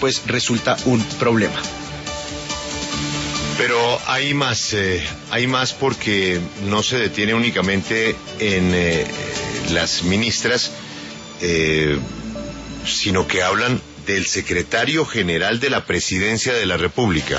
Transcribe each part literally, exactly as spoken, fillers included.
pues resulta un problema. Pero hay más, eh, hay más porque no se detiene únicamente en eh, las ministras, eh, sino que hablan del secretario general de la Presidencia de la República.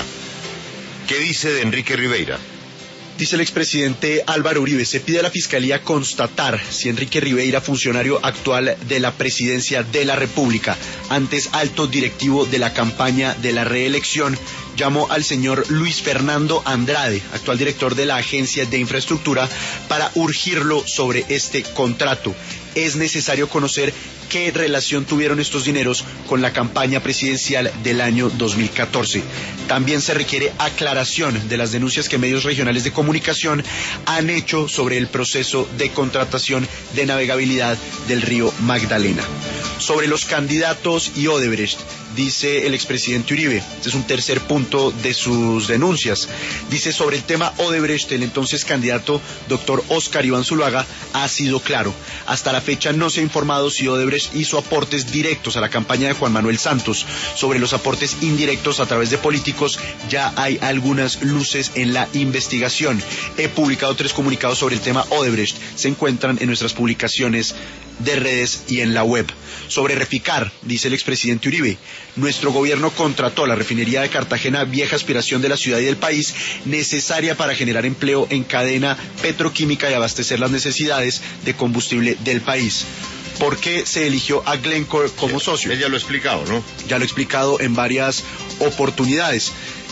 ¿Qué dice de Enrique Riveira? Dice el expresidente Álvaro Uribe, se pide a la Fiscalía constatar si Enrique Riveira, funcionario actual de la Presidencia de la República, antes alto directivo de la campaña de la reelección, llamó al señor Luis Fernando Andrade, actual director de la Agencia de Infraestructura, para urgirlo sobre este contrato. Es necesario conocer qué relación tuvieron estos dineros con la campaña presidencial del año dos mil catorce. También se requiere aclaración de las denuncias que medios regionales de comunicación han hecho sobre el proceso de contratación de navegabilidad del río Magdalena. Sobre los candidatos y Odebrecht, dice el expresidente Uribe, este es un tercer punto de sus denuncias, dice sobre el tema Odebrecht, el entonces candidato doctor Óscar Iván Zuluaga ha sido claro, hasta la fecha no se ha informado si Odebrecht hizo aportes directos a la campaña de Juan Manuel Santos. Sobre los aportes indirectos a través de políticos ya hay algunas luces en la investigación. He publicado tres comunicados sobre el tema Odebrecht, se encuentran en nuestras publicaciones de redes y en la web. Sobre Reficar, dice el expresidente Uribe, nuestro gobierno contrató la refinería de Cartagena, vieja aspiración de la ciudad y del país, necesaria para generar empleo en cadena petroquímica y abastecer las necesidades de combustible del país. ¿Por qué se eligió a Glencore como socio? Él ya lo ha explicado, ¿no? Ya lo ha explicado en varias oportunidades.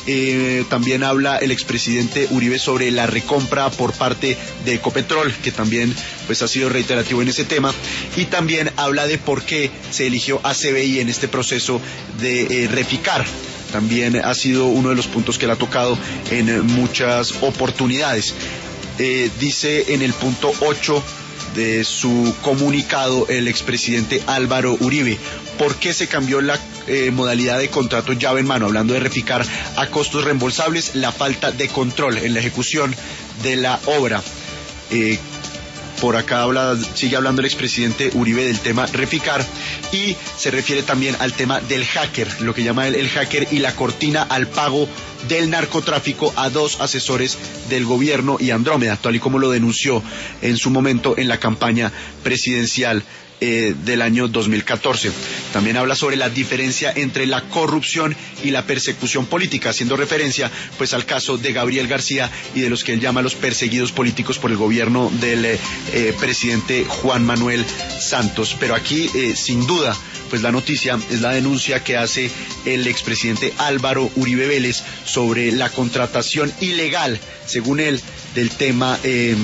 Eh, también habla el expresidente Uribe sobre la recompra por parte de Ecopetrol, que también pues ha sido reiterativo en ese tema, y también habla de por qué se eligió a C B I en este proceso de eh, Reficar. También ha sido uno de los puntos que él ha tocado en muchas oportunidades. Eh, dice en el punto ocho de su comunicado el expresidente Álvaro Uribe, ¿por qué se cambió la eh, modalidad de contrato llave en mano, hablando de Reficar, a costos reembolsables? La falta de control en la ejecución de la obra. Eh, por acá habla, sigue hablando el expresidente Uribe del tema Reficar y se refiere también al tema del hacker, lo que llama el, el hacker y la cortina al pago del narcotráfico a dos asesores del gobierno y Andrómeda, tal y como lo denunció en su momento en la campaña presidencial eh, del año dos mil catorce. También habla sobre la diferencia entre la corrupción y la persecución política, haciendo referencia pues al caso de Gabriel García y de los que él llama los perseguidos políticos por el gobierno del eh, eh, presidente Juan Manuel Santos. Pero aquí, eh, sin duda, pues la noticia es la denuncia que hace el expresidente Álvaro Uribe Vélez sobre la contratación ilegal, según él, del tema eh,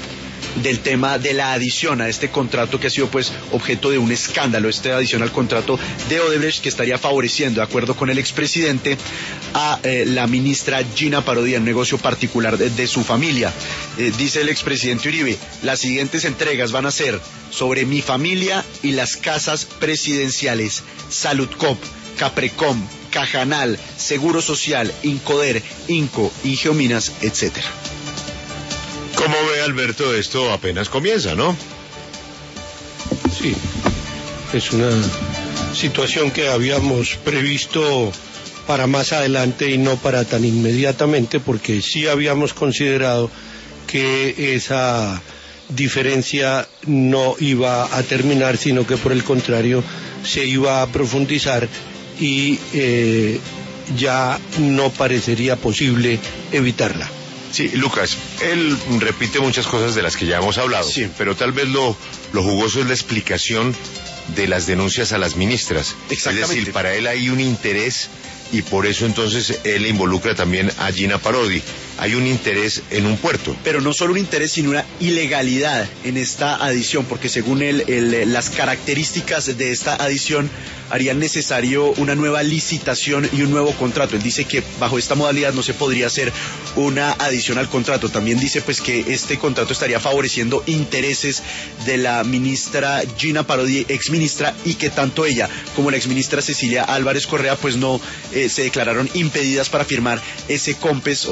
del tema de la adición a este contrato que ha sido pues objeto de un escándalo, esta adición al contrato de Odebrecht, que estaría favoreciendo, de acuerdo con el expresidente, a eh, la ministra Gina Parodi, en negocio particular de, de su familia. Eh, dice el expresidente Uribe, las siguientes entregas van a ser sobre mi familia y las casas presidenciales, Saludcop, Caprecom, Cajanal, Seguro Social, Incoder, Inco, Ingeominas, etcétera. ¿Cómo ve, Alberto? Esto apenas comienza, ¿no? Sí, es una situación que habíamos previsto para más adelante y no para tan inmediatamente, porque sí habíamos considerado que esa diferencia no iba a terminar, sino que por el contrario se iba a profundizar y eh, ya no parecería posible evitarla. Sí, Lucas, él repite muchas cosas de las que ya hemos hablado, sí, pero tal vez lo, lo jugoso es la explicación de las denuncias a las ministras. Exactamente. Es decir, para él hay un interés y por eso entonces él involucra también a Gina Parodi. Hay un interés en un puerto. Pero no solo un interés, sino una ilegalidad en esta adición, porque según él, el, las características de esta adición harían necesario una nueva licitación y un nuevo contrato. Él dice que bajo esta modalidad no se podría hacer una adición al contrato. También dice pues que este contrato estaría favoreciendo intereses de la ministra Gina Parodi, exministra, y que tanto ella como la exministra Cecilia Álvarez Correa pues no eh, se declararon impedidas para firmar ese COMPES, o no declararon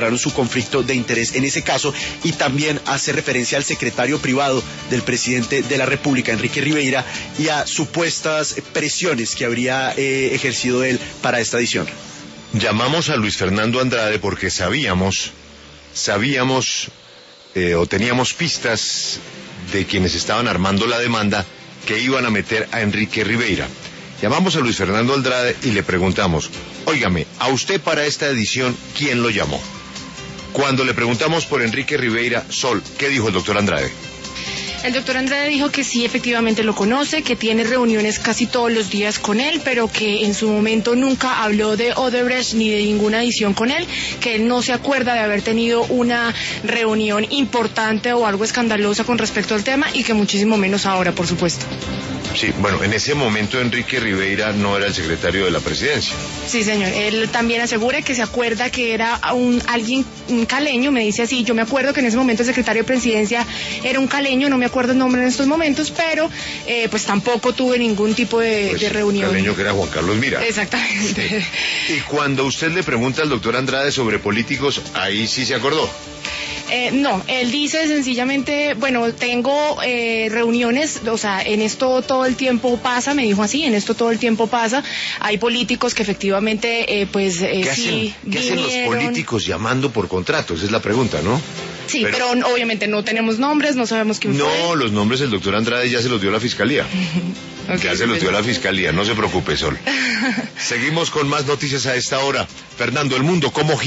declararon su conflicto de interés en ese caso, y también hace referencia al secretario privado del presidente de la República, Enrique Riveira, y a supuestas presiones que habría eh, ejercido él para esta edición. Llamamos a Luis Fernando Andrade porque sabíamos, sabíamos eh, o teníamos pistas de quienes estaban armando la demanda que iban a meter a Enrique Riveira. Llamamos a Luis Fernando Andrade y le preguntamos, óigame, a usted para esta edición, ¿quién lo llamó? Cuando le preguntamos por Enrique Riveira, Sol, ¿qué dijo el doctor Andrade? El doctor Andrade dijo que sí, efectivamente lo conoce, que tiene reuniones casi todos los días con él, pero que en su momento nunca habló de Odebrecht ni de ninguna edición con él, que él no se acuerda de haber tenido una reunión importante o algo escandalosa con respecto al tema, y que muchísimo menos ahora, por supuesto. Sí, bueno, en ese momento Enrique Riveira no era el secretario de la presidencia. Sí, señor. Él también asegura que se acuerda que era un alguien, un caleño, me dice así. Yo me acuerdo que en ese momento el secretario de presidencia era un caleño, no me acuerdo el nombre en estos momentos, pero eh, pues tampoco tuve ningún tipo de, pues de reunión. Un caleño que era Juan Carlos Mira. Exactamente. Sí. Y cuando usted le pregunta al doctor Andrade sobre políticos, ahí sí se acordó. Eh, no, él dice sencillamente, bueno, tengo eh, reuniones, o sea, en esto todo el tiempo pasa, me dijo así, en esto todo el tiempo pasa, hay políticos que efectivamente, eh, pues, eh, ¿Qué sí hacen, ¿qué vinieron... hacen los políticos llamando por contrato? Esa es la pregunta, ¿no? Sí, pero, pero obviamente no tenemos nombres, no sabemos quién no, fue. No, los nombres el doctor Andrade ya se los dio la Fiscalía. Okay, ya se los dio la Fiscalía, no se preocupe, Sol. Seguimos con más noticias a esta hora. Fernando, el mundo, ¿cómo